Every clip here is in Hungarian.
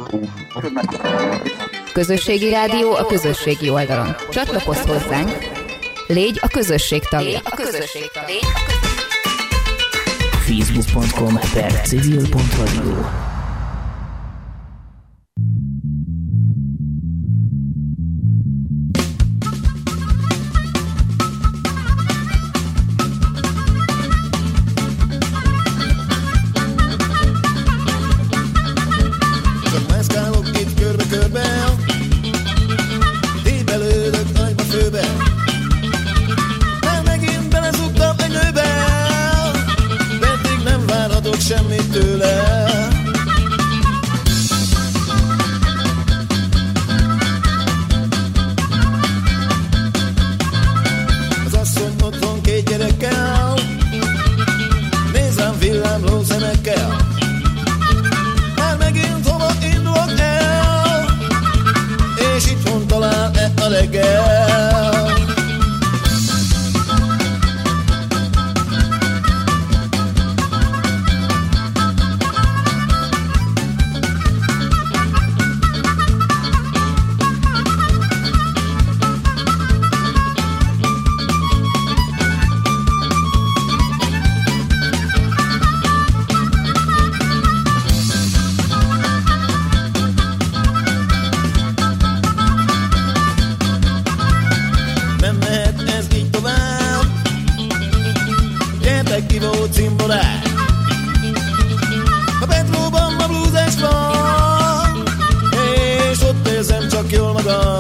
Közösségi rádió a közösségi oldalon. Csatlakozz hozzánk, légy a közösség tagja. Facebook.com/civil.radio. Semmit tőle. Az asszony otthon 2 gyerekkel, néz rám villámló szemekkel. Már megint hova indulok el, és itthon talál-e a reggel? Cimborák. A Petróban ma blúzes van, és ott érzem csak jól magam.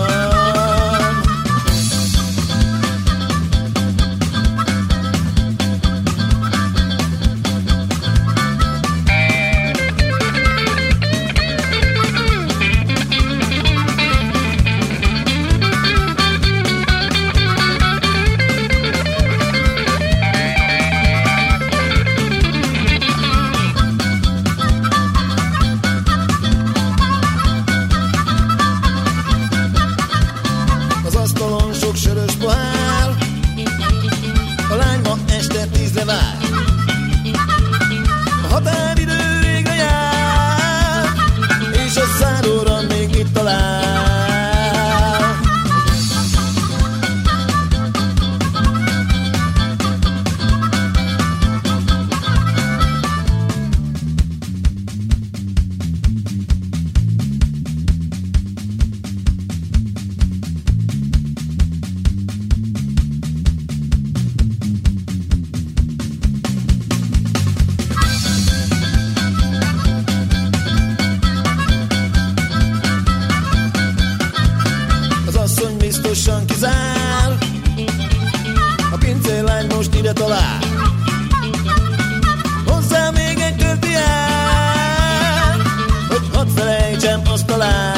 Kizár, a pincérlány most ide talál. Hozzá még egy történet, hogy hadd felejtsem azt a lányt.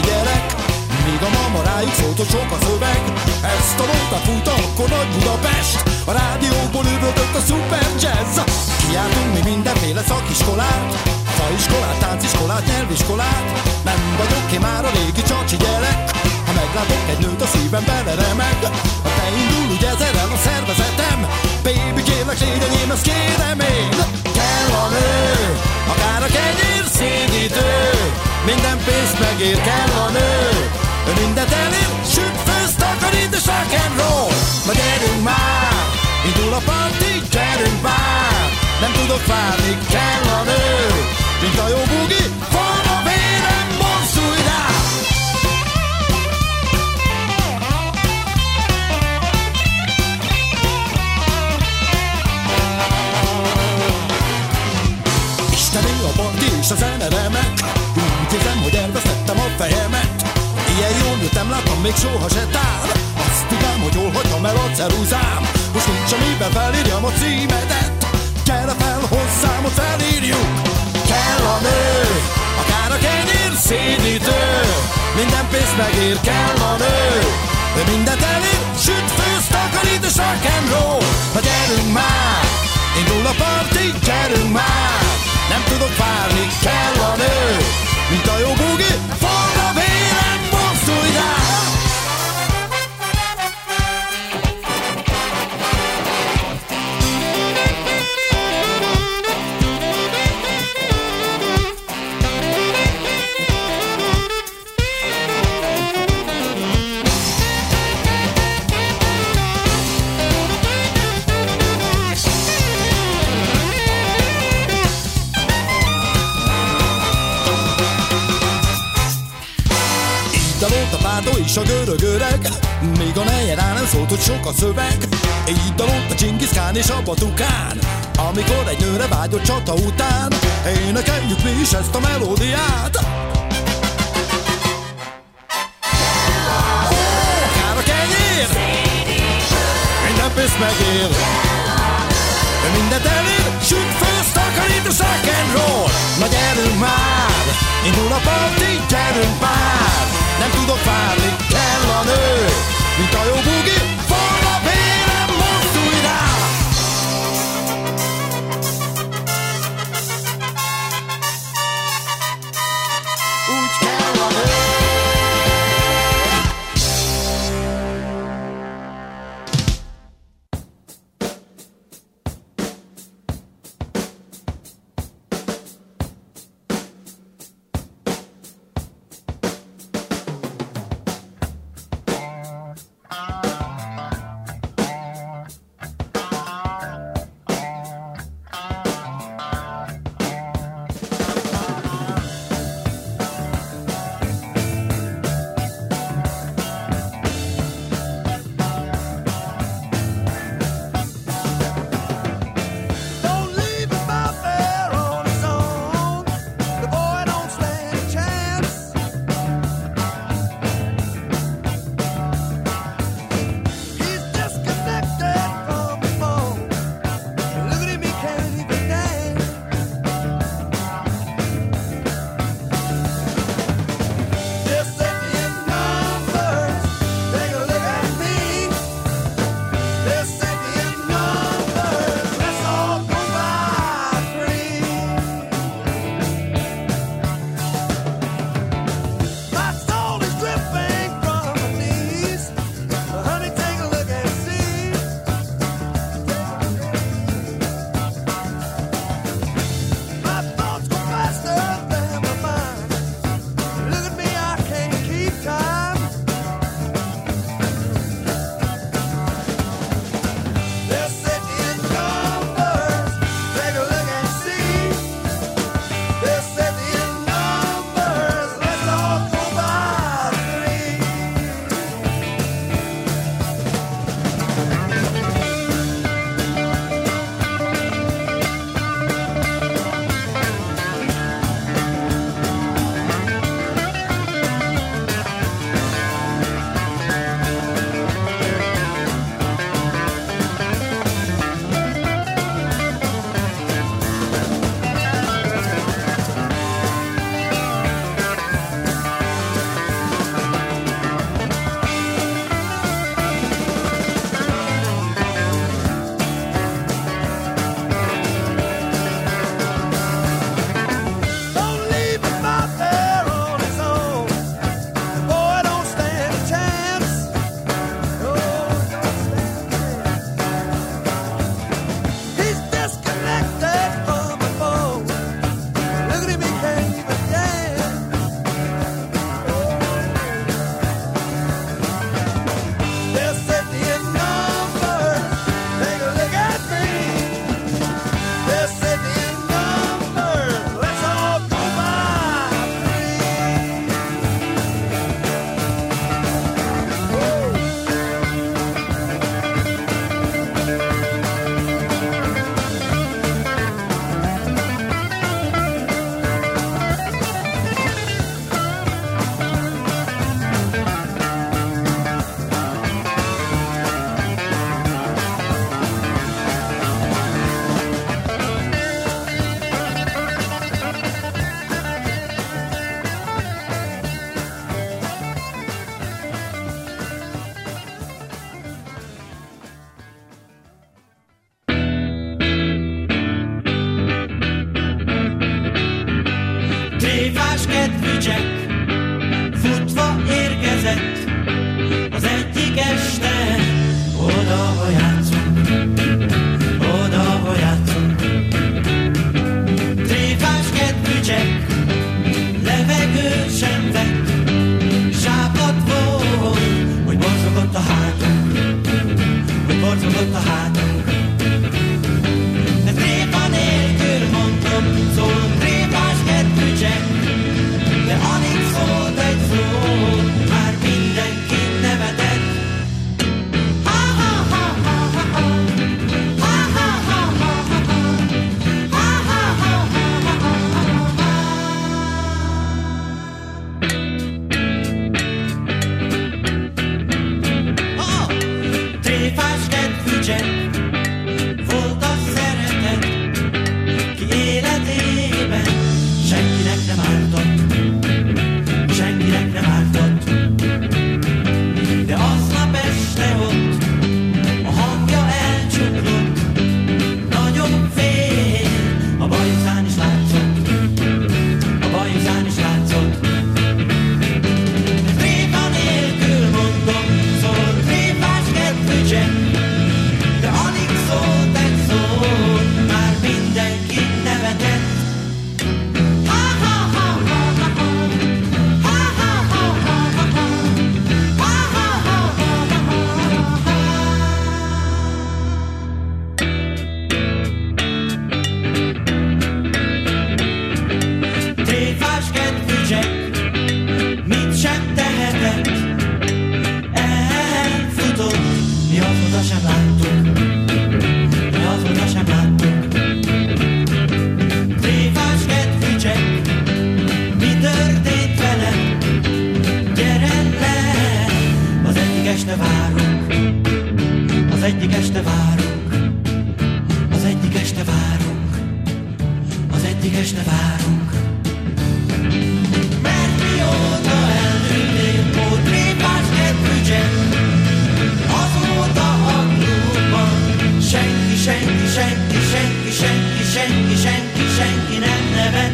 gyerek. Míg a mama rájuk szólt, hogy sok a szöveg. Ezt a nótát fújta akkor nagy Budapest. A rádióból üvöltött a szuper jazz. Kiáltunk mi mindenféle szakiskolát, faiskolát, tánciskolát, nyelviskolát. Nem vagyok ki már a régi csacsi gyerek. Ha meglátok egy nőt, a szívem beleremeg. Ha te indul, úgy ezerrel a szervezetem. Baby, kérlek, légy enyém, ezt kérem én. Kell a nő, akár a kenyér szédítő. Minden pénzt megér, kell a nő. Ő mindent elér, süt, főz, takarít és rock'n'roll. Na gyerünk már, indul a parti, gyerünk már. Nem tudok várni, kell a nő. Mint a jó bugi, van a vérem, mozdulj rá. Isteni a parti és a zene remek. Úgy érzem, hogy elvesztettem a fejemet. Ilyen jól jöttem, láttam még soha se tár. Azt tudám, hogy hol hagytam el a ceruzám. Most nincs amiben felírjam a címedet. Gyere fel hozzám, hogy felírjuk. Kell a nő, akár a kenyér szédítő. Minden pénzt megér, kell a nő. Ő mindent elér, süt, főz, takarít és rock'n'roll. Na gyerünk már, indul a parti, gyerünk már. Nem tudok várni, kell a nő. Mint a jó bugi, forra vérem, mozdulj rá. És a görög öreg, még a nejel nem szólt, hogy sok a szöveg. Így dalolt a Dzsingisz Kán és a Batukán, amikor egy nőre vágyott csata után. Énekeljük mi is ezt a melódiát. Akár a kenyér, minden pénzt megér. Mindent elér, süt, főz, takarít és rock'n'roll. Na gyerünk már, indul a parti, gyerünk már. Nem tudok várni, kell a nő. Mint a jó bugi, van a vérem, mozdulj rá. Úgy kell a nő. várunk, az egyik este várunk, az egyik este várunk, az egyik este várunk. Mert mióta eltűnt módrépás kedvügyem, azóta a klubban senki, senki, senki, senki, senki, senki, senki, senki nem nevet.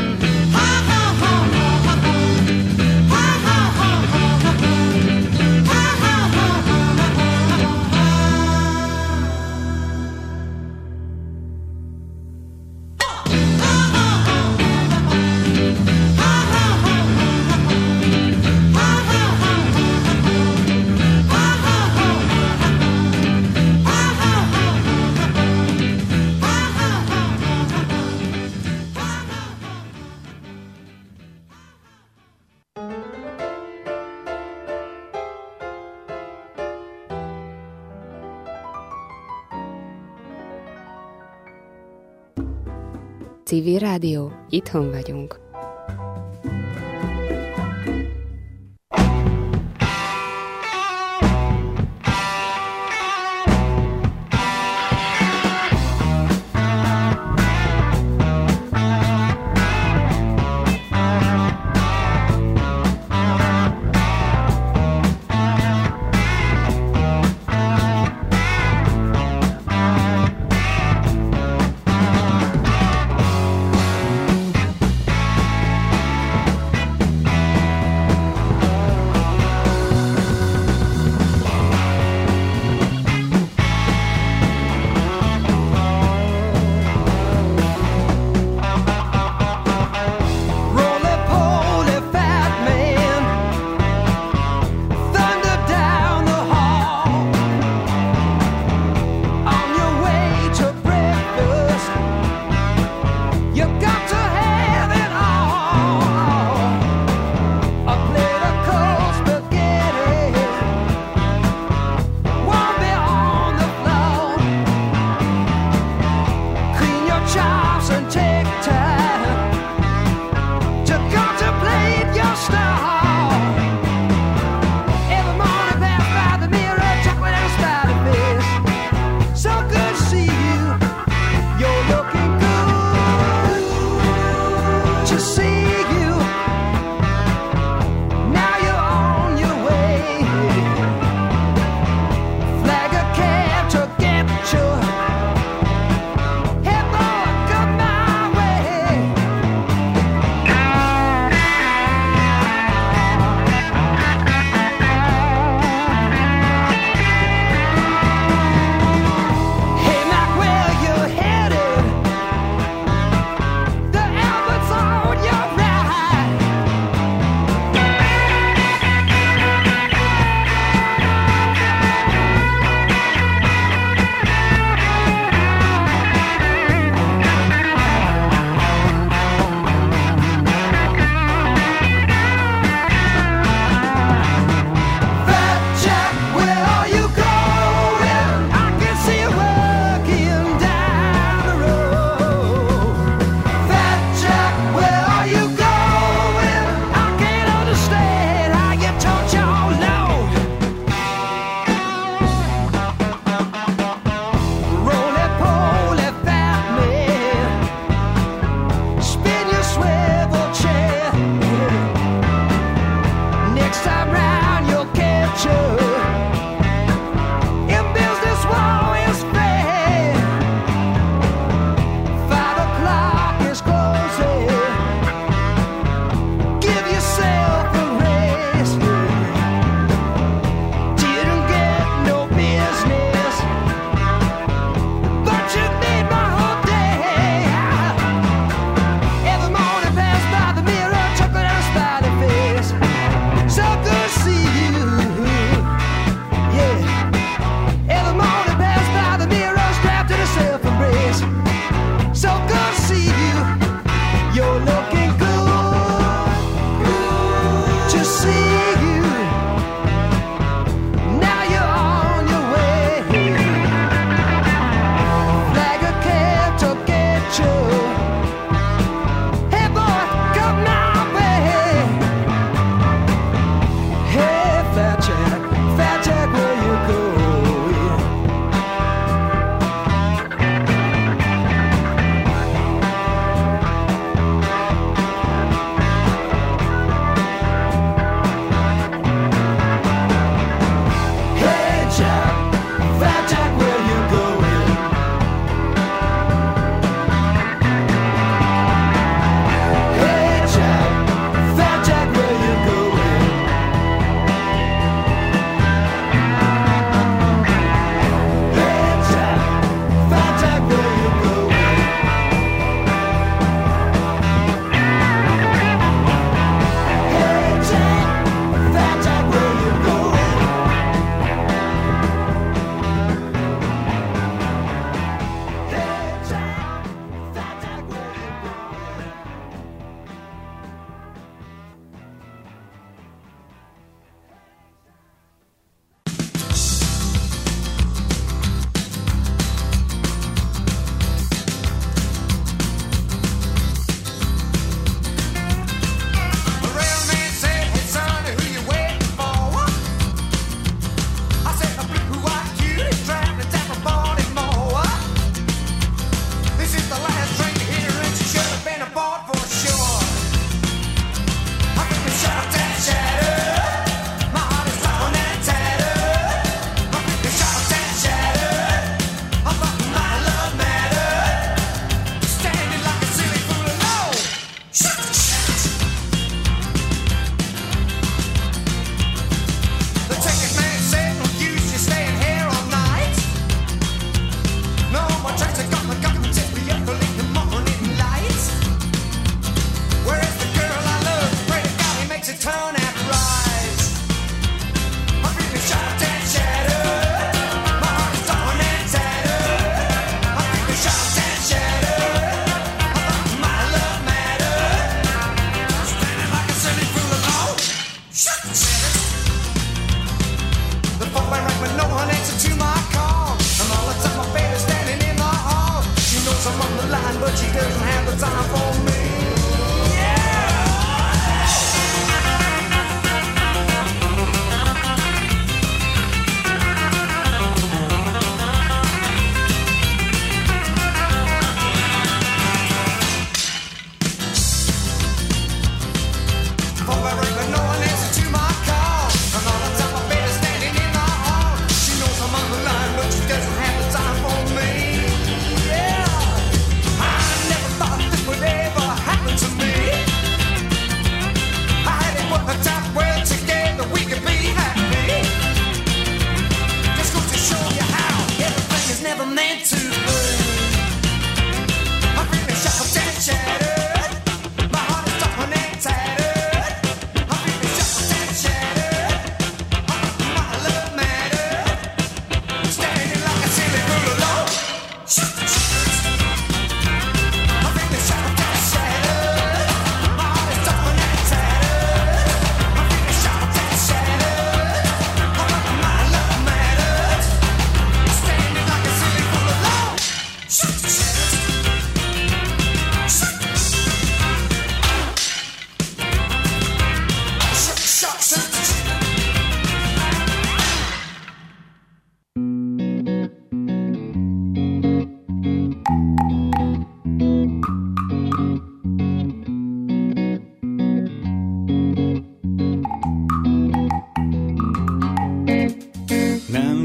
Civil Rádió, itthon vagyunk.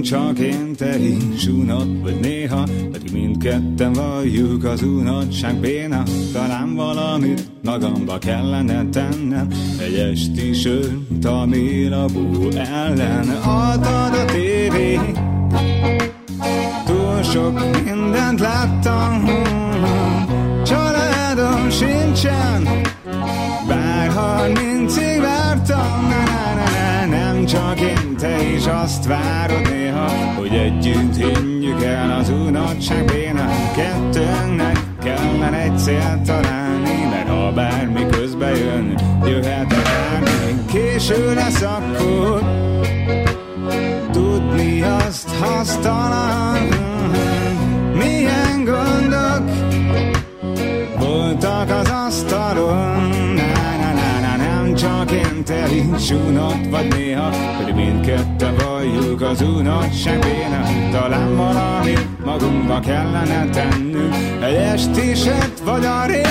csak én, te is unod vagy néha, pedig mindketten valljuk az unodság béna. Talán valamit magamba kellene tennem, egy esti sört a mélabú ellen. Adtad a tévé, túl sok mindent láttam, családom sincsen, bár 30-ig vártam. Nem csak én, te is azt várod néha, hogy együtt hinjük el az unodság béna. Kettőnknek kellene egy célt találni, mert ha bármi közbe jön, jöhet akármi. Késő lesz akkor tudni azt hasztalan, milyen gondok voltak az asztalon. Nem csak én, te is unod vagy néha, pedig mindketten valljuk az unodság béna. Talán valamit magunkba kellene tennünk, egy esti sört vagy a